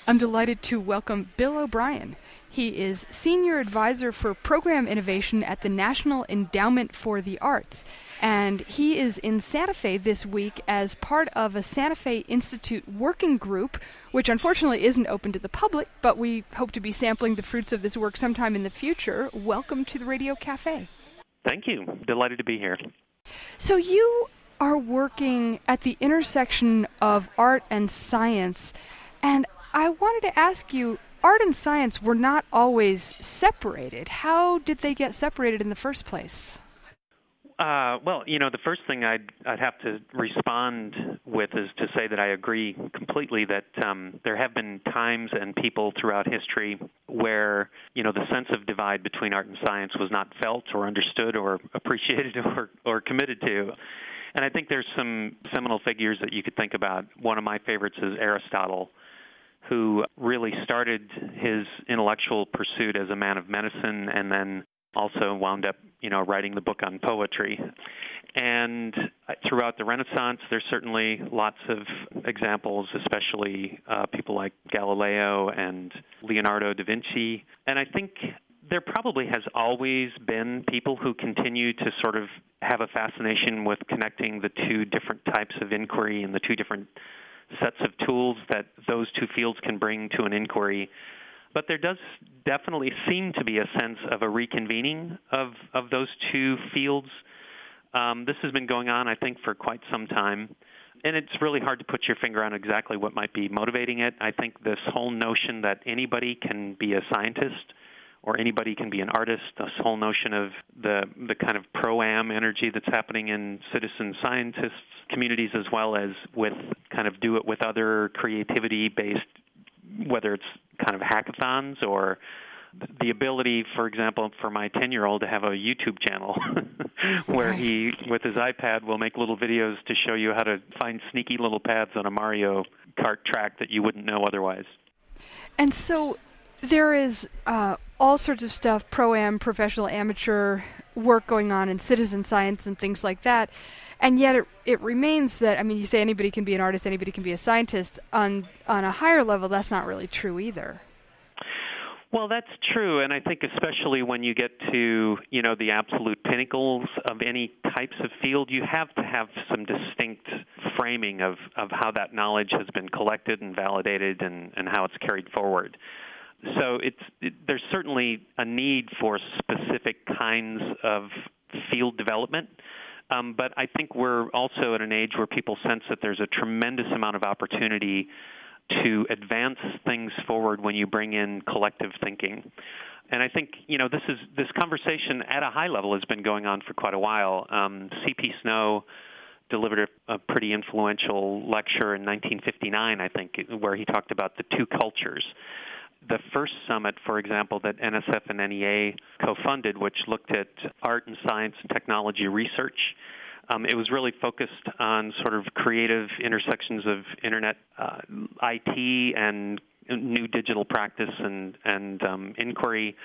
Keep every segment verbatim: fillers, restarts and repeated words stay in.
I'm delighted to welcome Bill O'Brien. He is Senior Advisor for Program Innovation at the National Endowment for the Arts, and he is in Santa Fe this week as part of a Santa Fe Institute working group, which unfortunately isn't open to the public, but we hope to be sampling the fruits of this work sometime in the future. Welcome to the Radio Cafe. Thank you. Delighted to be here. So you are working at the intersection of art and science, and I wanted to ask you, art and science were not always separated. How did they get separated in the first place? Uh, well, you know, the first thing I'd, I'd have to respond with is to say that I agree completely that um, there have been times and people throughout history where, you know, the sense of divide between art and science was not felt or understood or appreciated or, or committed to. And I think there's some seminal figures that you could think about. One of my favorites is Aristotle, who really started his intellectual pursuit as a man of medicine and then also wound up, you know, writing the book on poetry. And throughout the Renaissance, there's certainly lots of examples, especially uh, people like Galileo and Leonardo da Vinci. And I think there probably has always been people who continue to sort of have a fascination with connecting the two different types of inquiry and the two different sets of tools that those two fields can bring to an inquiry. But there does definitely seem to be a sense of a reconvening of, of those two fields. Um, this has been going on, I think, for quite some time. And it's really hard to put your finger on exactly what might be motivating it. I think this whole notion that anybody can be a scientist or anybody can be an artist, this whole notion of the the kind of pro-am energy that's happening in citizen scientists communities as well as with kind of do it with other creativity-based, whether it's kind of hackathons or the ability, for example, for my ten-year-old to have a YouTube channel where right. he, with his iPad, will make little videos to show you how to find sneaky little paths on a Mario Kart track that you wouldn't know otherwise. And so there is uh, all sorts of stuff, pro-am, professional, amateur work going on in citizen science and things like that. And yet it, it remains that, I mean, you say anybody can be an artist, anybody can be a scientist. On on a higher level, that's not really true either. Well, that's true, and I think especially when you get to, you know, the absolute pinnacles of any types of field, you have to have some distinct framing of, of how that knowledge has been collected and validated and, and how it's carried forward. So it's it, there's certainly a need for specific kinds of field development. Um, but I think we're also at an age where people sense that there's a tremendous amount of opportunity to advance things forward when you bring in collective thinking. And I think, you know, this is this conversation at a high level has been going on for quite a while. Um, C P Snow delivered a, a pretty influential lecture in nineteen fifty-nine, I think, where he talked about the two cultures. The first summit, for example, that N S F and N E A co-funded, which looked at art and science and technology research, um, it was really focused on sort of creative intersections of internet, uh, I T, and new digital practice and, and um, inquiry.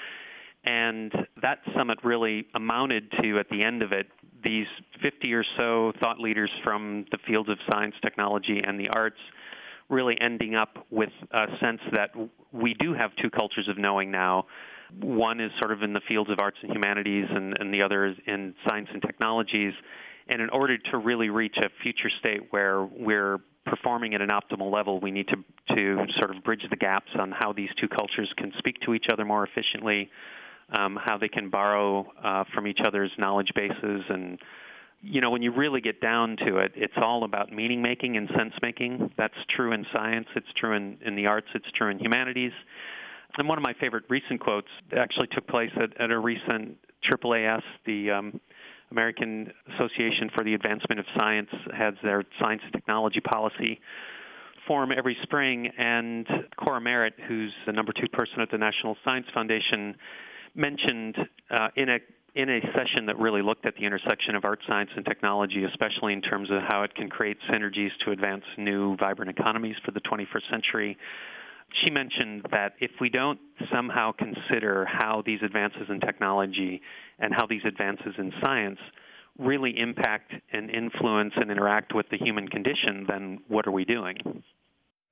And that summit really amounted to, at the end of it, these fifty or so thought leaders from the fields of science, technology, and the arts really ending up with a sense that we do have two cultures of knowing now. One is sort of in the fields of arts and humanities, and, and the other is in science and technologies. And in order to really reach a future state where we're performing at an optimal level, we need to, to sort of bridge the gaps on how these two cultures can speak to each other more efficiently, um, how they can borrow uh, from each other's knowledge bases. And you know, when you really get down to it, it's all about meaning-making and sense-making. That's true in science. It's true in, in the arts. It's true in humanities. And one of my favorite recent quotes actually took place at, at a recent triple A S, the um, American Association for the Advancement of Science, has their science and technology policy forum every spring. And Cora Merritt, who's the number two person at the National Science Foundation, mentioned uh, in a in a session that really looked at the intersection of art, science, and technology, especially in terms of how it can create synergies to advance new, vibrant economies for the twenty-first century. She mentioned that if we don't somehow consider how these advances in technology and how these advances in science really impact and influence and interact with the human condition, then what are we doing?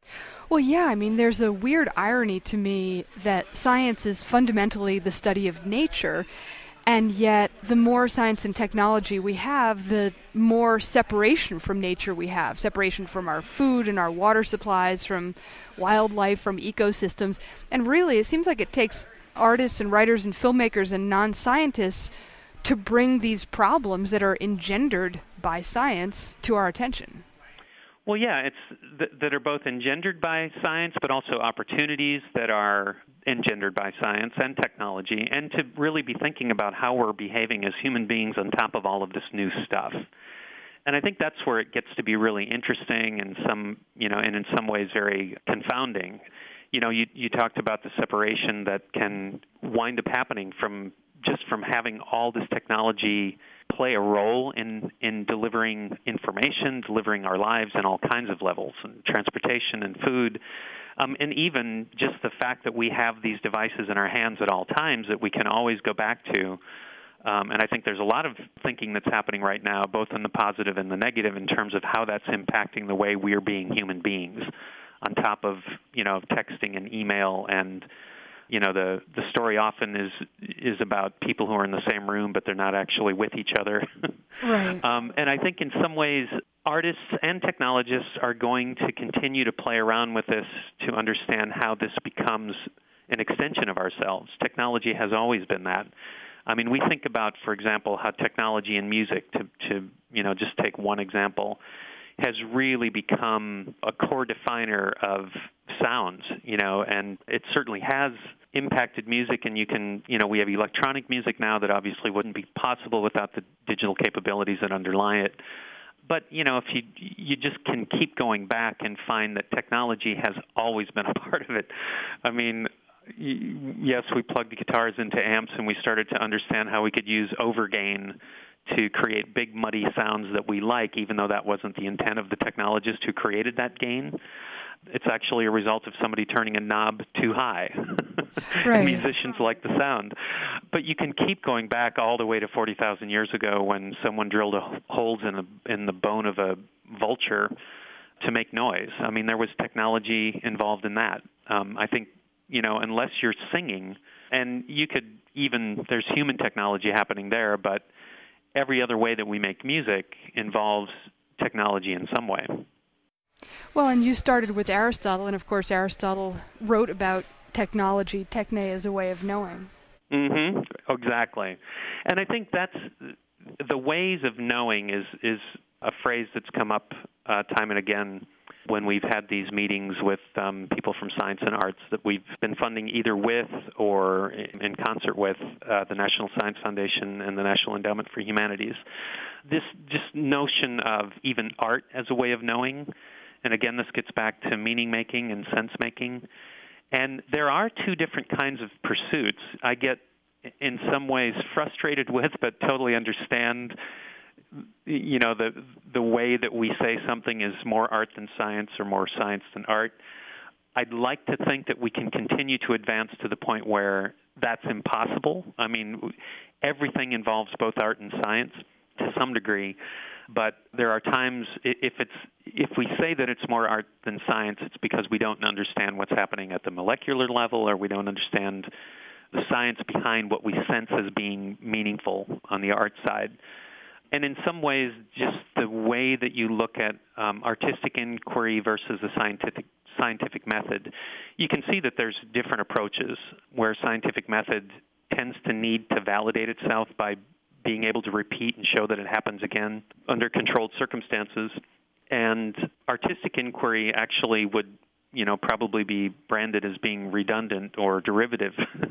Well, yeah, I mean, there's a weird irony to me that science is fundamentally the study of nature, and yet the more science and technology we have, the more separation from nature we have, separation from our food and our water supplies, from wildlife, from ecosystems. And really, it seems like it takes artists and writers and filmmakers and non-scientists to bring these problems that are engendered by science to our attention. Well, yeah, it's th- that are both engendered by science, but also opportunities that are engendered by science and technology, and to really be thinking about how we're behaving as human beings on top of all of this new stuff. And I think that's where it gets to be really interesting and some, you know, and in some ways very confounding. You know, you you talked about the separation that can wind up happening from just from having all this technology play a role in, in delivering information, delivering our lives in all kinds of levels, and transportation and food, um, and even just the fact that we have these devices in our hands at all times that we can always go back to. Um, and I think there's a lot of thinking that's happening right now, both in the positive and the negative, in terms of how that's impacting the way we're being human beings, on top of, you know, texting and email. And you know, the the story often is is about people who are in the same room, but they're not actually with each other. Right. um, and I think in some ways, artists and technologists are going to continue to play around with this to understand how this becomes an extension of ourselves. Technology has always been that. I mean, we think about, for example, how technology in music, to, to you know, just take one example, has really become a core definer of sounds, you know, and it certainly has impacted music. And you can, you know, we have electronic music now that obviously wouldn't be possible without the digital capabilities that underlie it. But, you know, if you you just can keep going back and find that technology has always been a part of it. I mean, yes, we plugged guitars into amps and we started to understand how we could use overgain to create big, muddy sounds that we like, even though that wasn't the intent of the technologist who created that gain. It's actually a result of somebody turning a knob too high. Right. Musicians like the sound. But you can keep going back all the way to forty thousand years ago when someone drilled a holes in the, in the bone of a vulture to make noise. I mean, there was technology involved in that. Um, I think, you know, unless you're singing, and you could even, there's human technology happening there, but every other way that we make music involves technology in some way. Well, and you started with Aristotle, and of course Aristotle wrote about technology, techne as a way of knowing. Mm-hmm, exactly. And I think that's, the ways of knowing is, is a phrase that's come up uh, time and again when we've had these meetings with um, people from science and arts that we've been funding either with or in concert with uh, the National Science Foundation and the National Endowment for Humanities. This just notion of even art as a way of knowing, and again, this gets back to meaning-making and sense-making. And there are two different kinds of pursuits I get in some ways frustrated with, but totally understand. You know, the the way that we say something is more art than science or more science than art. I'd like to think that we can continue to advance to the point where that's impossible. I mean, everything involves both art and science to some degree, but there are times if it's if we say that it's more art than science, it's because we don't understand what's happening at the molecular level, or we don't understand the science behind what we sense as being meaningful on the art side. And in some ways, just the way that you look at um, artistic inquiry versus the scientific scientific method, you can see that there's different approaches where scientific method tends to need to validate itself by being able to repeat and show that it happens again under controlled circumstances. And artistic inquiry actually would, you know, probably be branded as being redundant or derivative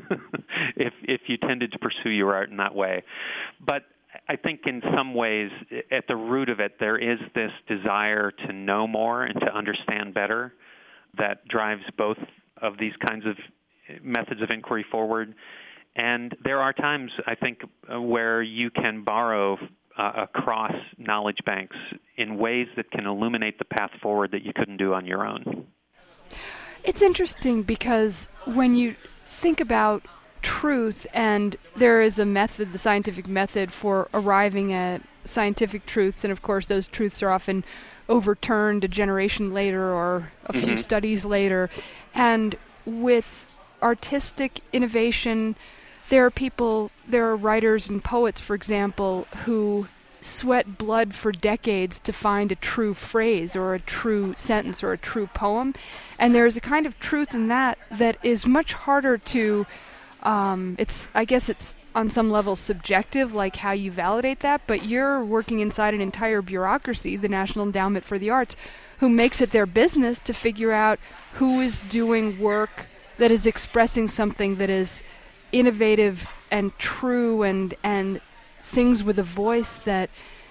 if if you tended to pursue your art in that way. But I think in some ways, at the root of it, there is this desire to know more and to understand better that drives both of these kinds of methods of inquiry forward. And there are times, I think, where you can borrow uh, across knowledge banks in ways that can illuminate the path forward that you couldn't do on your own. It's interesting because when you think about truth, and there is a method, the scientific method, for arriving at scientific truths, and of course those truths are often overturned a generation later or a few Mm-hmm. studies later. And with artistic innovation, there are people, there are writers and poets, for example, who sweat blood for decades to find a true phrase or a true sentence or a true poem. And there's a kind of truth in that that is much harder to, um, it's, I guess it's on some level subjective, like how you validate that, but you're working inside an entire bureaucracy, the National Endowment for the Arts, who makes it their business to figure out who is doing work that is expressing something that is innovative and true and and sings with a voice that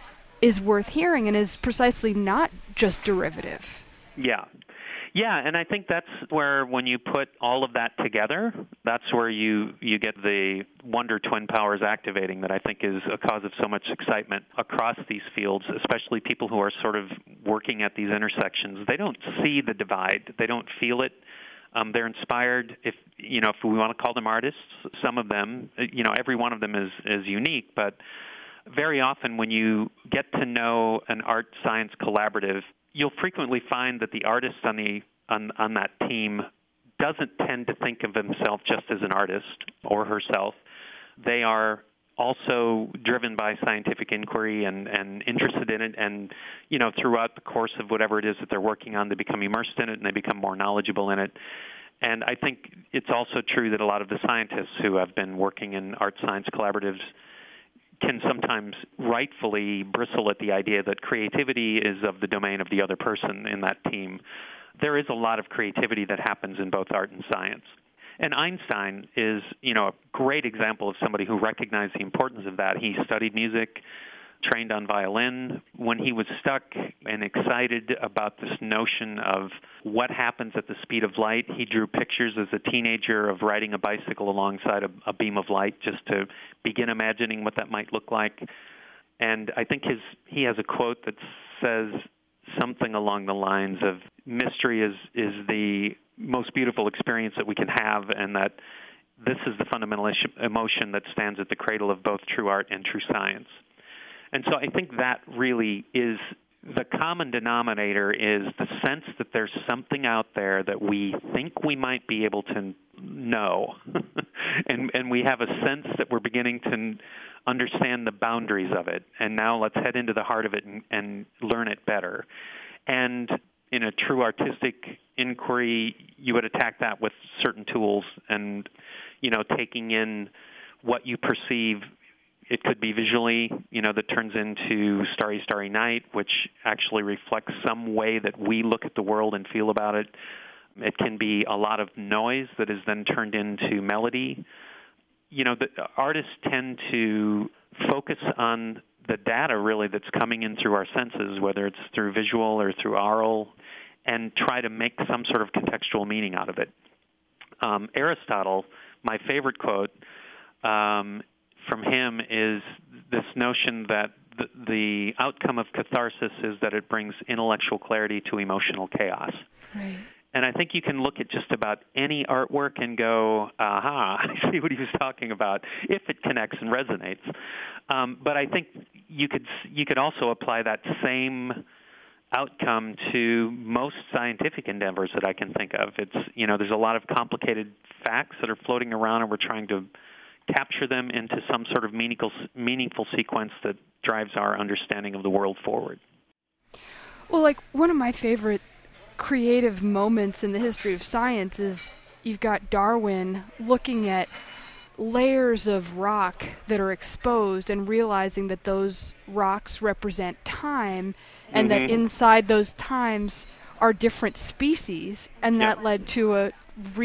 is worth hearing and is precisely not just derivative. Yeah. Yeah, and I think that's where when you put all of that together, that's where you, you get the wonder twin powers activating that I think is a cause of so much excitement across these fields, especially people who are sort of working at these intersections. They don't see the divide. They don't feel it. Um, they're inspired, if you know, if we want to call them artists. Some of them, you know, every one of them is, is unique, but very often when you get to know an art-science collaborative, you'll frequently find that the artist on the on, on that team doesn't tend to think of himself just as an artist or herself. They are also driven by scientific inquiry and, and interested in it, and you know, throughout the course of whatever it is that they're working on, they become immersed in it and they become more knowledgeable in it. And I think it's also true that a lot of the scientists who have been working in art-science collaboratives can sometimes rightfully bristle at the idea that creativity is of the domain of the other person in that team. There is a lot of creativity that happens in both art and science. And Einstein is, you know, a great example of somebody who recognized the importance of that. He studied music, trained on violin. When he was stuck and excited about this notion of what happens at the speed of light, he drew pictures as a teenager of riding a bicycle alongside a, a beam of light just to begin imagining what that might look like. And I think his he has a quote that says something along the lines of, mystery is, is the most beautiful experience that we can have, and that this is the fundamental emotion that stands at the cradle of both true art and true science. And so I think that really is the common denominator, is the sense that there's something out there that we think we might be able to know. and and we have a sense that we're beginning to understand the boundaries of it. And now let's head into the heart of it and, and learn it better. And in a true artistic inquiry, you would attack that with certain tools and, you know, taking in what you perceive. It could be visually, you know, that turns into Starry, Starry Night, which actually reflects some way that we look at the world and feel about it. It can be a lot of noise that is then turned into melody. You know, the artists tend to focus on the data, really, that's coming in through our senses, whether it's through visual or through aural, and try to make some sort of contextual meaning out of it. Um, Aristotle, my favorite quote, um, from him is this notion that the, the outcome of catharsis is that it brings intellectual clarity to emotional chaos. Right. And I think you can look at just about any artwork and go, aha, I see what he was talking about, if it connects and resonates. Um, but I think you could you could also apply that same outcome to most scientific endeavors that I can think of. It's, you know, there's a lot of complicated facts that are floating around, and we're trying to capture them into some sort of meaningful meaningful sequence that drives our understanding of the world forward. Well, like, one of my favorite creative moments in the history of science is you've got Darwin looking at layers of rock that are exposed and realizing that those rocks represent time, and Mm-hmm. that inside those times are different species, and that Yep. led to a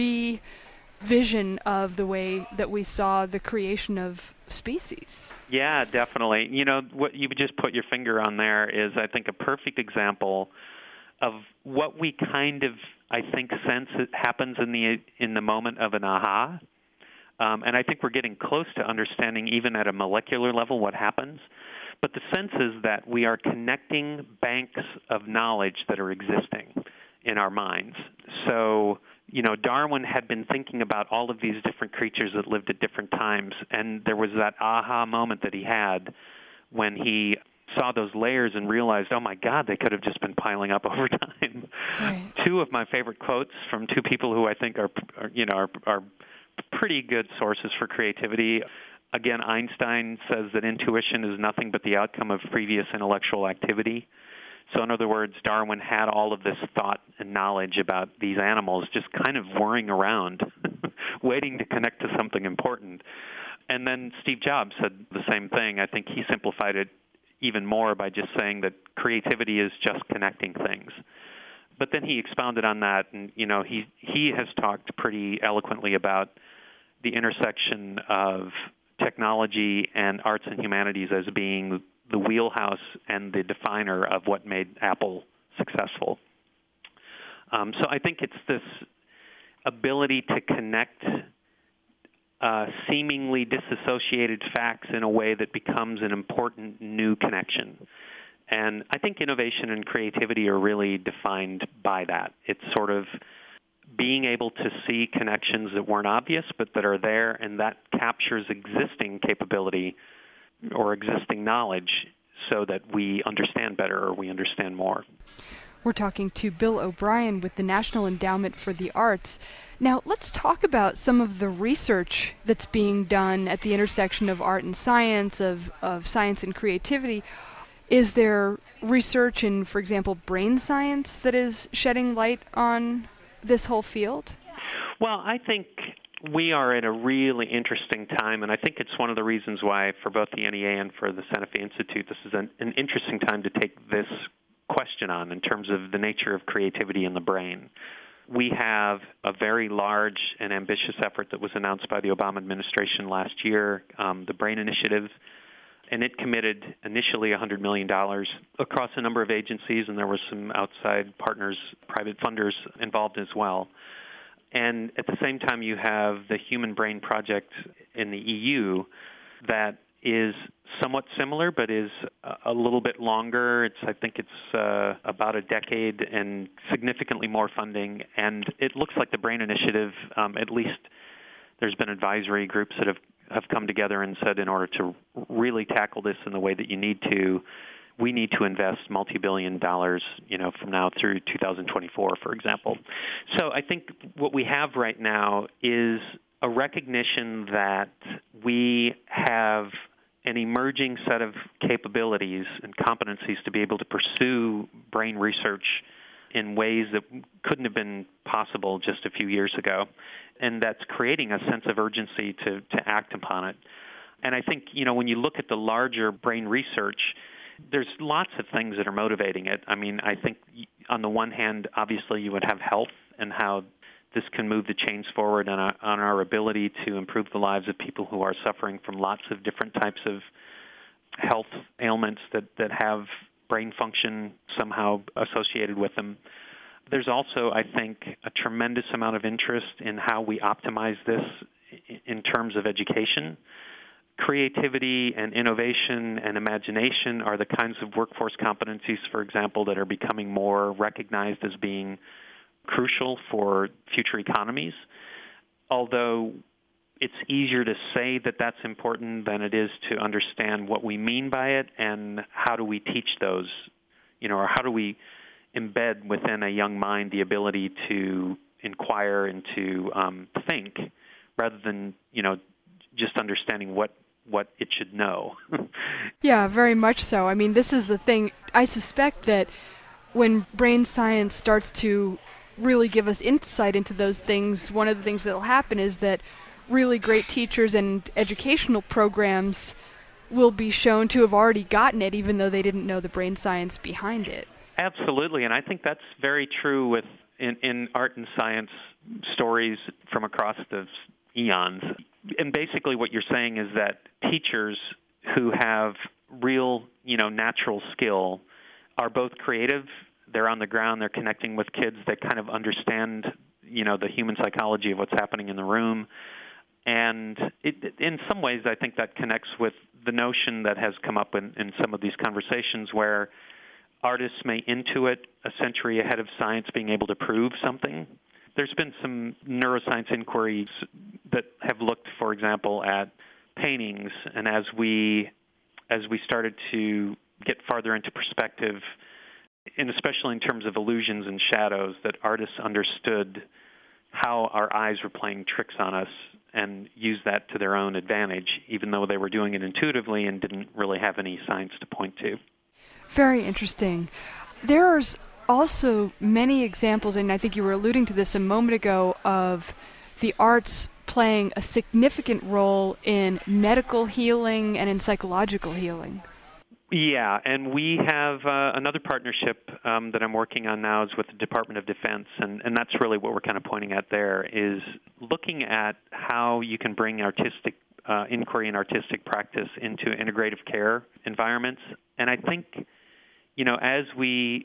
revision of the way that we saw the creation of species. Yeah, definitely. You know, what you just put your finger on there is, I think, a perfect example of what we kind of, I think, sense it happens in the in the moment of an aha. Um, and I think we're getting close to understanding, even at a molecular level, what happens. But the sense is that we are connecting banks of knowledge that are existing in our minds. So, you know, Darwin had been thinking about all of these different creatures that lived at different times, and there was that aha moment that he had when he saw those layers and realized, oh my God, they could have just been piling up over time. Right. Two of my favorite quotes from two people who I think are, are you know, are, are pretty good sources for creativity. Again, Einstein says that intuition is nothing but the outcome of previous intellectual activity. So in other words, Darwin had all of this thought and knowledge about these animals just kind of whirring around, waiting to connect to something important. And then Steve Jobs said the same thing. I think he simplified it even more by just saying that creativity is just connecting things. But then he expounded on that, and you know, he he has talked pretty eloquently about the intersection of technology and arts and humanities as being the wheelhouse and the definer of what made Apple successful. Um, so I think it's this ability to connect uh, seemingly disassociated facts in a way that becomes an important new connection. And I think innovation and creativity are really defined by that. It's sort of being able to see connections that weren't obvious but that are there, and that captures existing capability or existing knowledge so that we understand better or we understand more. We're talking to Bill O'Brien with the National Endowment for the Arts. Now, let's talk about some of the research that's being done at the intersection of art and science, of, of science and creativity. Is there research in, for example, brain science that is shedding light on this whole field? Well, I think we are at a really interesting time, and I think it's one of the reasons why for both the N E A and for the Santa Fe Institute, this is an, an interesting time to take this question on in terms of the nature of creativity in the brain. We have a very large and ambitious effort that was announced by the Obama administration last year, um, the BRAIN Initiative, and it committed initially one hundred million dollars across a number of agencies, and there were some outside partners, private funders involved as well. And at the same time, you have the Human Brain Project in the E U that is somewhat similar, but is a little bit longer. It's, I think it's uh, about a decade and significantly more funding. And it looks like the BRAIN Initiative, um, at least there's been advisory groups that have, have come together and said in order to really tackle this in the way that you need to, we need to invest multi-billion dollars, you know, from now through two thousand twenty-four, for example. So I think what we have right now is a recognition that we have an emerging set of capabilities and competencies to be able to pursue brain research in ways that couldn't have been possible just a few years ago. And that's creating a sense of urgency to, to act upon it. And I think, you know, when you look at the larger brain research, there's lots of things that are motivating it. I mean, I think on the one hand, obviously you would have health and how this can move the chains forward on our, on our ability to improve the lives of people who are suffering from lots of different types of health ailments that, that have brain function somehow associated with them. There's also, I think, a tremendous amount of interest in how we optimize this in terms of education. Creativity and innovation and imagination are the kinds of workforce competencies, for example, that are becoming more recognized as being crucial for future economies. Although it's easier to say that that's important than it is to understand what we mean by it and how do we teach those, you know, or how do we embed within a young mind the ability to inquire and to um, think rather than, you know, just understanding what what it should know. Yeah, very much so. I mean, this is the thing. I suspect that when brain science starts to really give us insight into those things, one of the things that will happen is that really great teachers and educational programs will be shown to have already gotten it, even though they didn't know the brain science behind it. Absolutely, and I think that's very true with in, in art and science stories from across the eons. And basically what you're saying is that teachers who have real, you know, natural skill are both creative, they're on the ground, they're connecting with kids, they kind of understand, you know, the human psychology of what's happening in the room. And it, in some ways, I think that connects with the notion that has come up in, in some of these conversations where artists may intuit a century ahead of science being able to prove something. There's been some neuroscience inquiries that have looked, for example, at paintings, and as we as we started to get farther into perspective, and especially in terms of illusions and shadows, that artists understood how our eyes were playing tricks on us and used that to their own advantage, even though they were doing it intuitively and didn't really have any science to point to. Very interesting. There's also many examples, and I think you were alluding to this a moment ago, of the arts playing a significant role in medical healing and in psychological healing. Yeah, and we have uh, another partnership um, that I'm working on now is with the Department of Defense, and, and that's really what we're kind of pointing at there, is looking at how you can bring artistic uh, inquiry and artistic practice into integrative care environments. And I think, you know, as we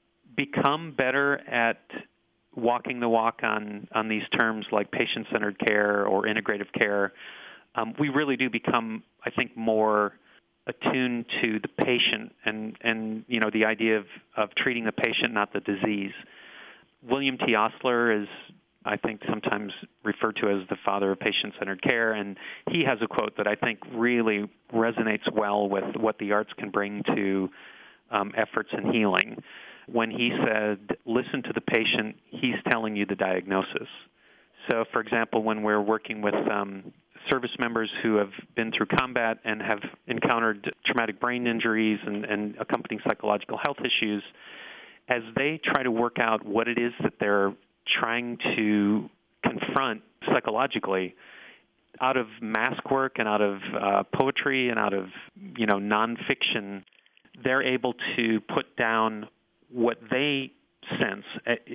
become better at walking the walk on, on these terms like patient-centered care or integrative care, um, we really do become, I think, more attuned to the patient and, and you know, the idea of, of treating the patient, not the disease. William T. Osler is, I think, sometimes referred to as the father of patient-centered care, and he has a quote that I think really resonates well with what the arts can bring to um, efforts in healing. When he said, listen to the patient, he's telling you the diagnosis. So, for example, when we're working with um, service members who have been through combat and have encountered traumatic brain injuries and, and accompanying psychological health issues, as they try to work out what it is that they're trying to confront psychologically, out of mask work and out of uh, poetry and out of, you know, nonfiction, they're able to put down what they sense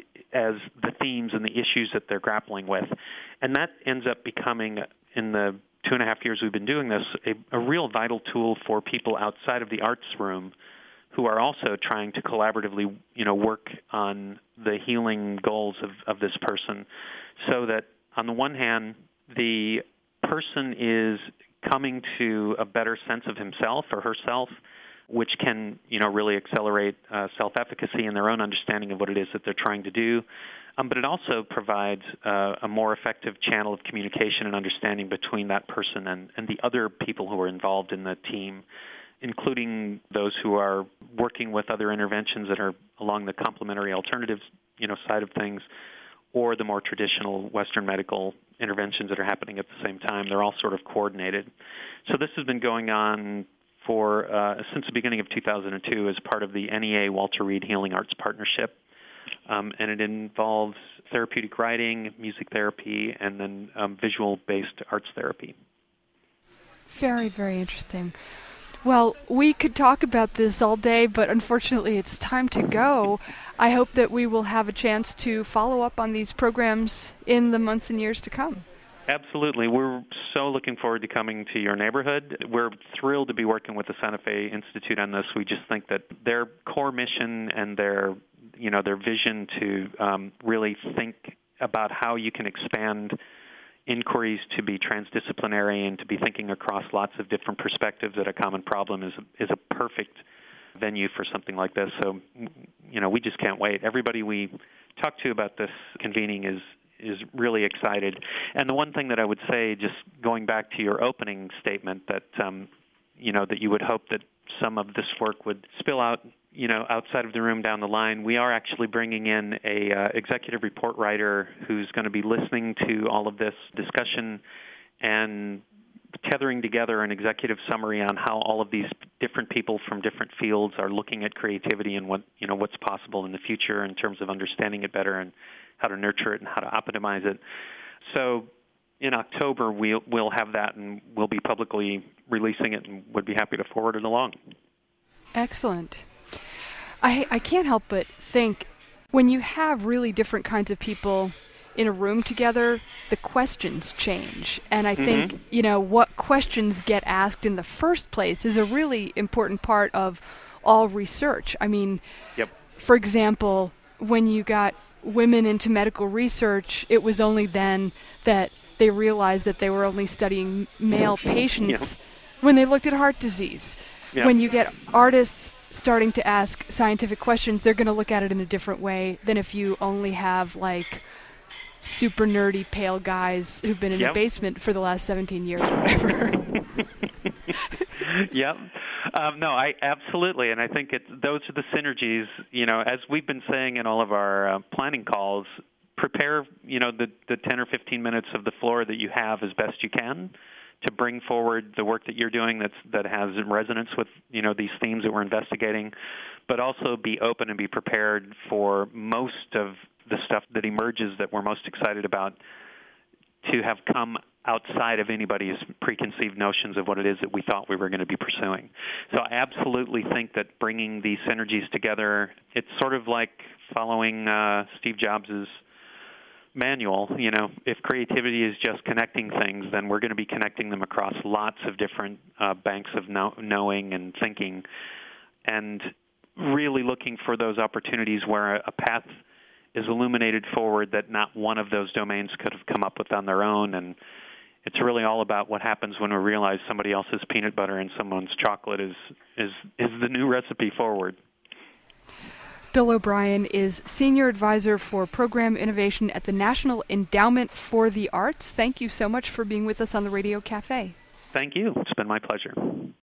as the themes and the issues that they're grappling with. And that ends up becoming, in the two and a half years we've been doing this, a, a real vital tool for people outside of the arts room who are also trying to collaboratively, you know, work on the healing goals of, of this person, so that on the one hand, the person is coming to a better sense of himself or herself, which can, you know, really accelerate uh, self-efficacy and their own understanding of what it is that they're trying to do. Um, but it also provides uh, a more effective channel of communication and understanding between that person and, and the other people who are involved in the team, including those who are working with other interventions that are along the complementary alternatives, you know, side of things, or the more traditional Western medical interventions that are happening at the same time. They're all sort of coordinated. So this has been going on for uh, since the beginning of two thousand two as part of the N E A Walter Reed Healing Arts Partnership. Um, and it involves therapeutic writing, music therapy, and then um, visual-based arts therapy. Very, very interesting. Well, we could talk about this all day, but unfortunately it's time to go. I hope that we will have a chance to follow up on these programs in the months and years to come. Absolutely. We're so looking forward to coming to your neighborhood. We're thrilled to be working with the Santa Fe Institute on this. We just think that their core mission and their, you know, their vision to um, really think about how you can expand inquiries to be transdisciplinary and to be thinking across lots of different perspectives at a common problem is is a perfect venue for something like this. So, you know, we just can't wait. Everybody we talk to about this convening is is really excited. And the one thing that I would say, just going back to your opening statement, that um, you know, that you would hope that some of this work would spill out, you know, outside of the room down the line. We are actually bringing in a uh, executive report writer who's going to be listening to all of this discussion and tethering together an executive summary on how all of these different people from different fields are looking at creativity and what, you know, what's possible in the future in terms of understanding it better and how to nurture it and how to optimize it. So in October, we'll, we'll have that, and we'll be publicly releasing it, and would be happy to forward it along. Excellent. I, I can't help but think, when you have really different kinds of people in a room together, the questions change. And I think, mm-hmm. you know, what questions get asked in the first place is a really important part of all research. I mean, yep. For example, when you got women into medical research, it was only then that they realized that they were only studying male patients yep. when they looked at heart disease. Yep. When you get artists starting to ask scientific questions, they're going to look at it in a different way than if you only have, like, super nerdy pale guys who've been in yep. the basement for the last seventeen years or whatever. Yep. Um, no, I absolutely, and I think it, those are the synergies. You know, as we've been saying in all of our uh, planning calls, prepare, you know, the, the ten or fifteen minutes of the floor that you have as best you can to bring forward the work that you're doing that's, that has resonance with, you know, these themes that we're investigating, but also be open and be prepared for most of the stuff that emerges that we're most excited about to have come outside of anybody's preconceived notions of what it is that we thought we were going to be pursuing. So I absolutely think that bringing these synergies together, it's sort of like following uh, Steve Jobs' manual. You know, if creativity is just connecting things, then we're going to be connecting them across lots of different uh, banks of know- knowing and thinking, and really looking for those opportunities where a path is illuminated forward that not one of those domains could have come up with on their own. And it's really all about what happens when we realize somebody else's peanut butter and someone's chocolate is is, is the new recipe forward. Bill O'Brien is Senior Advisor for Program Innovation at the National Endowment for the Arts. Thank you so much for being with us on the Radio Cafe. Thank you. It's been my pleasure.